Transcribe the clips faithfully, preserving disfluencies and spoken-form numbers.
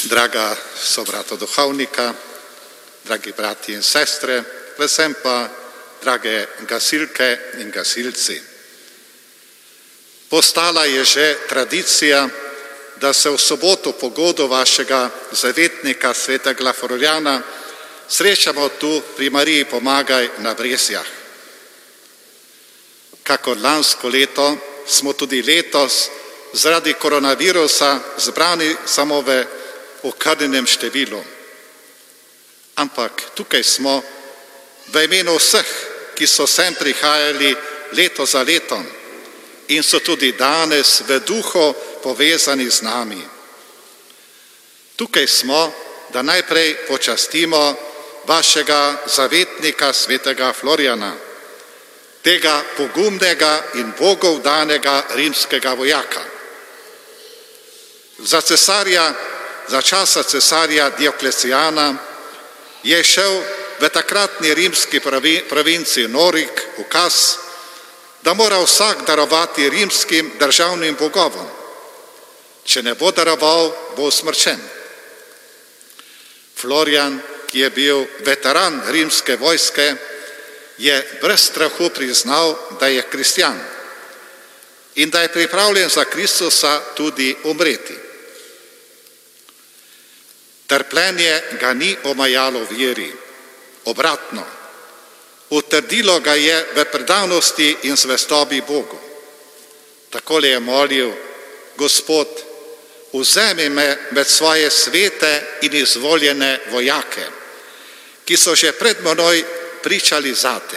Draga sobrata duhovnika, dragi brati in sestre, predvsem pa drage gasilke in gasilci. Postala je že tradicija, da se v soboto po godu vašega zavetnika svetega Florjana srečamo tu pri Mariji Pomagaj na Brezjah. Kakor lansko leto smo tudi letos zaradi koronavirusa zbrani samo v okrnjenem številu. Ampak tukaj smo v imenu vseh, ki so sem prihajali leto za letom in so tudi danes v duhu povezani z nami. Tukaj smo, da najprej počastimo vašega zavetnika svetega Florjana, tega pogumnega in Bogov danega rimskega vojaka. Za cesarja, za časa cesarja Dioklecijana je šel v takratni rimski provinciji Norik ukaz, da mora vsak darovati rimskim državnim bogovom. Če ne bo daroval, bo usmrčen. Florjan, ki je bil veteran rimske vojske, je brez strahu priznal, da je kristjan in da je pripravljen za Kristusa tudi umreti. Trpljenje ga ni omajalo v veri, obratno. Utrdilo ga je v predanosti in zvestobi Bogu. Takole je molil: Gospod, vzemi me med svoje svete in izvoljene vojake, ki so že pred menoj pričali zate.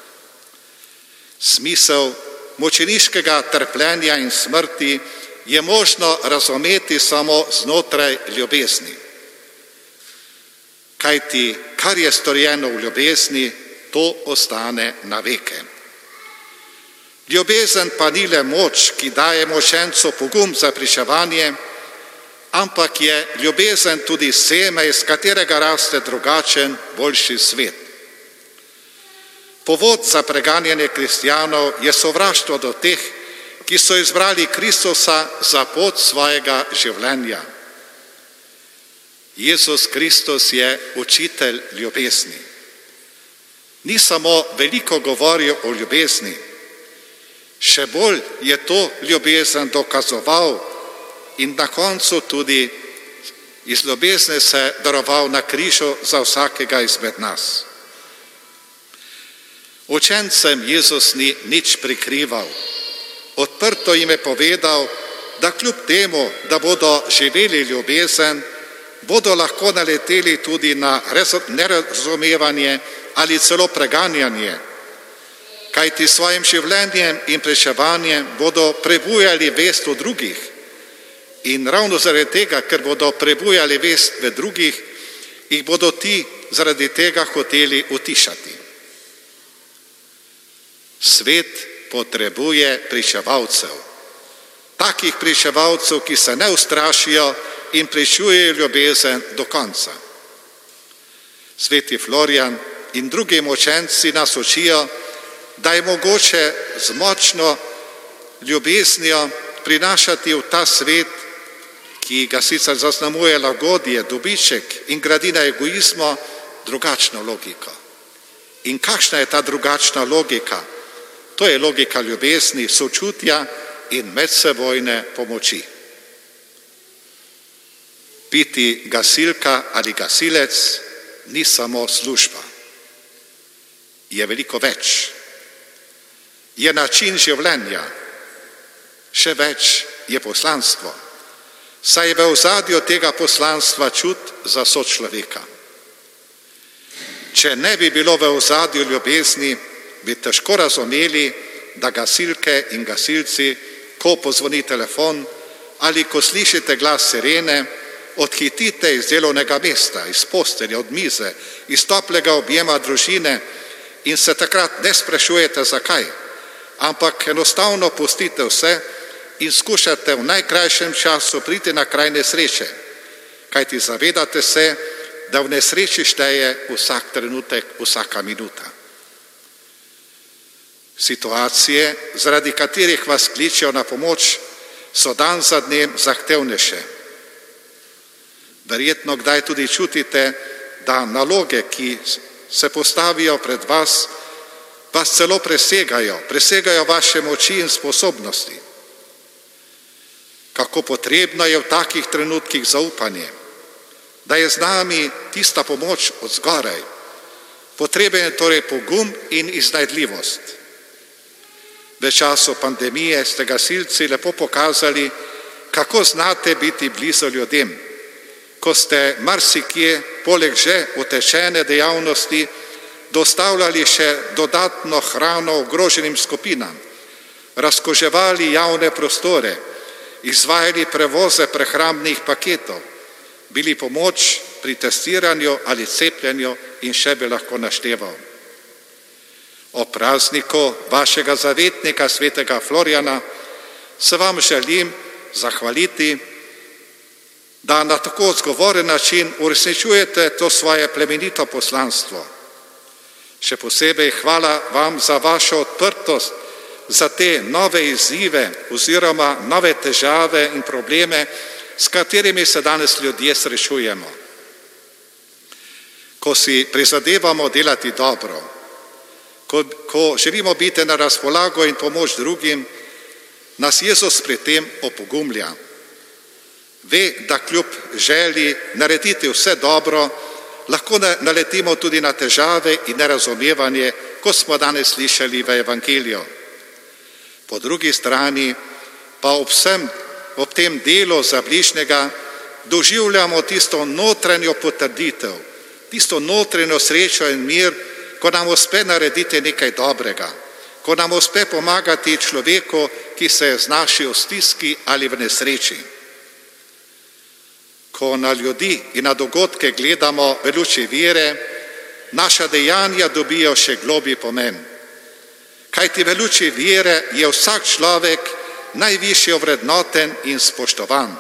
Smisel mučeniškega trpljenja in smrti je možno razumeti samo znotraj ljubezni. Kajti, kar je storjeno v ljubezni, to ostane na veke. Ljubezen pa ni le moč, ki daje močencu pogum za pričevanje, ampak je ljubezen tudi seme, iz katerega raste drugačen, boljši svet. Povod za preganjanje kristjanov je sovraštvo do teh, ki so izbrali Kristusa za pot svojega življenja. Jezus Kristus je učitelj ljubezni. Ni samo veliko govoril o ljubezni, še bolj je to ljubezen dokazoval in na koncu tudi iz ljubezni se daroval na križu za vsakega izmed nas. Učencem Jezus ni nič prikrival. Odprto jim je povedal, da kljub temu, da bodo živeli ljubezen, bodo lahko naleteli tudi na nerazumevanje ali celo preganjanje, kajti svojim življenjem in pričevanjem bodo prebujali vest v drugih. In ravno zaradi tega, ker bodo prebujali vest v drugih, jih bodo ti zaradi tega hoteli utišati. Svet potrebuje pričevalcev. Takih pričevalcev, ki se ne ustrašijo in pričujejo ljubezen do konca. Sveti Florjan in drugi učenci nas učijo, da je mogoče z močno ljubeznijo prinašati v ta svet, ki ga sicer zaznamuje lagodje, dobiček in gradi na egoizmu, drugačno logiko. In kakšna je ta drugačna logika? To je logika ljubezni, sočutja in medsebojne pomoči. Biti gasilka ali gasilec ni samo služba. Je veliko več. Je način življenja. Še več je poslanstvo. Saj je v ozadju tega poslanstva čut za sočloveka. Če ne bi bilo v ozadju ljubezni, bi težko razumeli, da gasilke in gasilci, ko pozvoni telefon ali ko slišite glas sirene, odhitite iz delovnega mesta, iz postelje, od mize, iz toplega objema družine in se takrat ne sprašujete zakaj, ampak enostavno pustite vse in skušate v najkrajšem času priti na kraj nesreče, kajti zavedate se, da v nesreči šteje vsak trenutek, vsaka minuta. Situacije, zaradi katerih vas kličejo na pomoč, so dan za dnem zahtevnejše. Verjetno kdaj tudi čutite, da naloge, ki se postavijo pred vas, vas celo presegajo, presegajo vaše moči in sposobnosti. Kako potrebno je v takih trenutkih zaupanje, da je z nami tista pomoč od zgoraj. Potreben je torej pogum in iznajdljivost. V času pandemije ste gasilci lepo pokazali, kako znate biti blizu ljudem, ko ste marsikje, poleg že utečene dejavnosti, dostavljali še dodatno hrano ogroženim skupinam, razkoževali javne prostore, izvajali prevoze prehrambnih paketov, bili pomoč pri testiranju ali cepljenju in še bi lahko našteval. O prazniku vašega zavetnika, svetega Florjana, se vam želim zahvaliti, da na tako zgovoren način uresničujete to svoje plemenito poslanstvo. Še posebej hvala vam za vašo odprtost, za te nove izzive oziroma nove težave in probleme, s katerimi se danes ljudje srečujemo. Ko si prizadevamo delati dobro, ko, ko želimo biti na razpolago in pomoč drugim, nas Jezus pri tem opogumlja. Ve, da kljub želji narediti vse dobro, lahko naletimo tudi na težave in nerazumevanje, kot smo danes slišali v Evangeliju. Po drugi strani pa ob, vsem, ob tem delu za bližnjega doživljamo tisto notranjo potrditev, tisto notranjo srečo in mir, ko nam uspe narediti nekaj dobrega, ko nam uspe pomagati človeku, ki se je znašel v stiski ali v nesreči. Ko na ljudi in na dogodke gledamo v luči vere, naša dejanja dobijo še globlji pomen. Kajti v luči vere je vsak človek najvišje ovrednoten in spoštovan.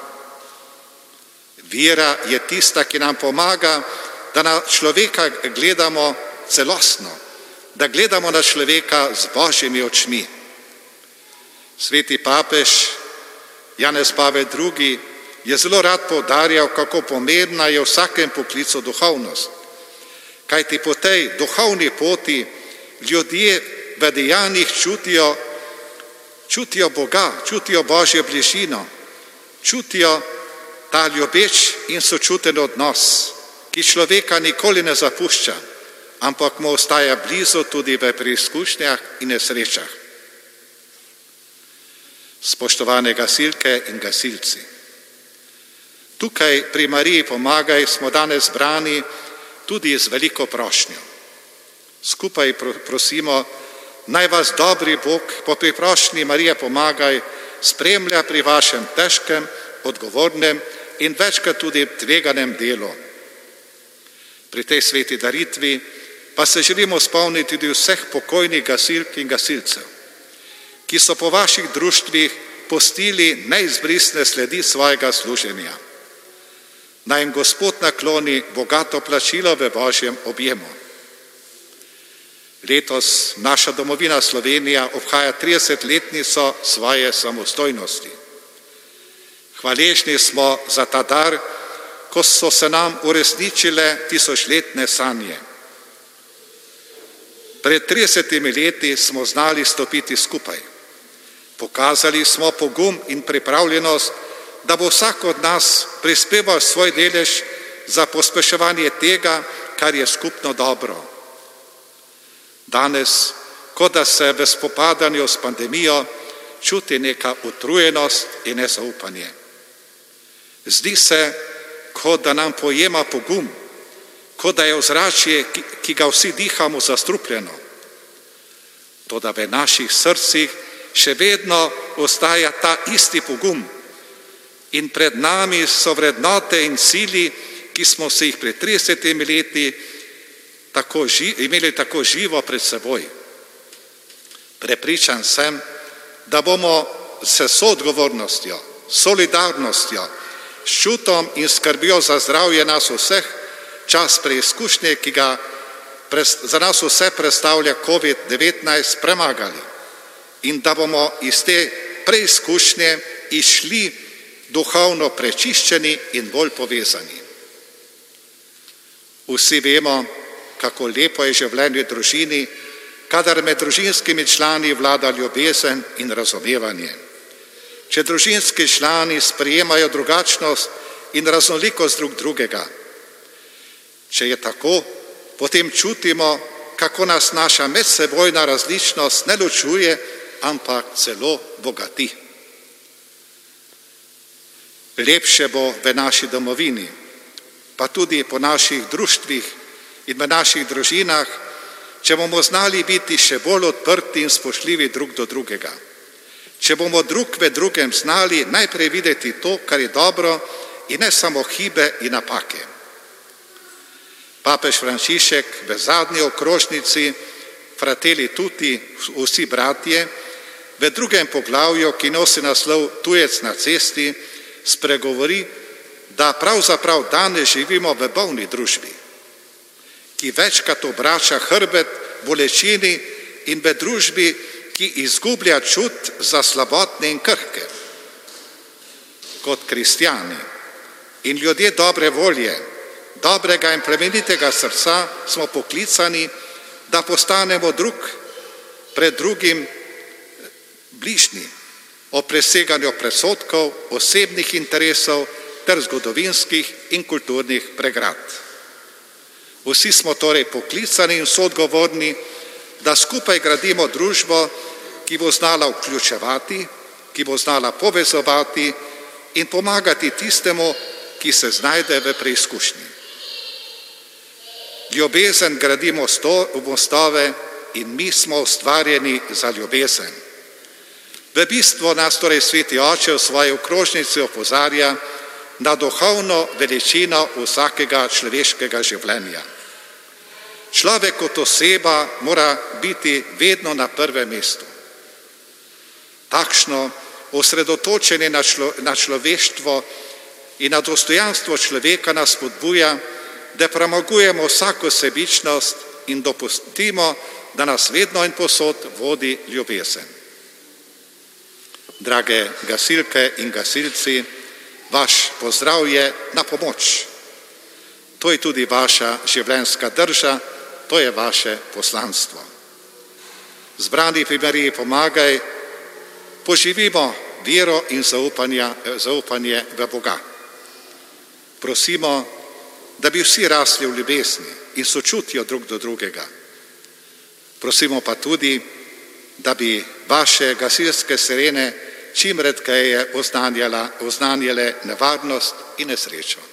Vera je tista, ki nam pomaga, da na človeka gledamo celostno, da gledamo na človeka z Božjimi očmi. Sveti papež Janez Pavel drugi je zelo rad poudarjal, kako pomembna je v vsakem poklicu duhovnost. Kajti po tej duhovni poti ljudje v dejanjih čutijo, čutijo Boga, čutijo Božjo bližino, čutijo ta ljubeč in sočuten odnos, ki človeka nikoli ne zapušča, ampak mu ostaja blizu tudi v preizkušnjah in nesrečah. Spoštovane gasilke in gasilci, tukaj pri Mariji Pomagaj smo danes zbrani tudi z veliko prošnjo. Skupaj prosimo, naj vas dobri Bog po priprošnji Marije Pomagaj spremlja pri vašem težkem, odgovornem in večkrat tudi tveganem delu. Pri tej sveti daritvi pa se želimo spomniti tudi vseh pokojnih gasilk in gasilcev, ki so po vaših društvih pustili neizbrisne sledi svojega služenja. Naj jim Gospod nakloni bogato plačilo v Božjem objemu. Letos naša domovina Slovenija obhaja tridesetletnico svoje samostojnosti. Hvaležni smo za ta dar, ko so se nam uresničile tisočletne sanje. Pred tridesetimi leti smo znali stopiti skupaj. Pokazali smo pogum in pripravljenost, da bo vsak od nas prispeval svoj delež za pospeševanje tega, kar je skupno dobro. Danes, kot da se v spopadanju s pandemijo čuti neka utrujenost in nezaupanje. Zdi se, kot da nam pojema pogum, kot da je ozračje, ki ga vsi dihamo, zastrupljeno. Toda v naših srcih še vedno ostaja ta isti pogum in pred nami so vrednote in cilji, ki smo se jih pred tridesetimi leti tako ži, imeli tako živo pred seboj. Prepričan sem, da bomo s soodgovornostjo, solidarnostjo, s čutom in skrbjo za zdravje nas vseh čas preizkušnje, ki ga za nas vse predstavlja kovid devetnajst, premagali in da bomo iz te preizkušnje išli duhovno prečiščeni in bolj povezani. Vsi vemo, kako lepo je življenje v družini, kadar med družinskimi člani vlada ljubezen in razumevanje. Če družinski člani sprejemajo drugačnost in raznolikost drug drugega. Če je tako, potem čutimo, kako nas naša medsebojna različnost ne ločuje, ampak celo bogati. Lepše bo v naši domovini, pa tudi po naših društvih in v naših družinah, če bomo znali biti še bolj odprti in spoštljivi drug do drugega. Če bomo drug v drugem znali najprej videti to, kar je dobro, in ne samo hibe in napake. Papež Frančišek v zadnji okrožnici Fratelli Tutti, vsi bratje, v drugem poglavju, ki nosi naslov Tujec na cesti, spregovori, da pravzaprav danes živimo v bolni družbi, ki večkrat obrača hrbet bolečini in v družbi, ki izgublja čut za slabotne in krhke. Kot kristjani in ljudje dobre volje, dobrega in plemenitega srca smo poklicani, da postanemo drug pred drugim bližnji, o preseganju predsodkov, osebnih interesov ter zgodovinskih in kulturnih pregrad. Vsi smo torej poklicani in soodgovorni, da skupaj gradimo družbo, ki bo znala vključevati, ki bo znala povezovati in pomagati tistemu, ki se znajde v preizkušnji. Ljubezen gradi mostove in mi smo ustvarjeni za ljubezen. V bistvu nas torej Sveti Oče v svoji okrožnici opozarja na duhovno veličino vsakega človeškega življenja. Človek kot oseba mora biti vedno na prvem mestu. Takšno osredotočenje na, člo, na človeštvo in na dostojanstvo človeka nas spodbuja, da premagujemo vsako sebičnost in dopustimo, da nas vedno in povsod vodi ljubezen. Drage gasilke in gasilci, vaš pozdrav je na pomoč. To je tudi vaša življenjska drža, to je vaše poslanstvo. Zbrani pri Mariji pomagaj, poživimo vero in zaupanje, zaupanje v Boga. Prosimo, da bi vsi rasli v ljubezni in sočutju drug do drugega. Prosimo pa tudi, da bi vaše gasilske sirene čim redkeje oznanjale nevarnost in nesrečo.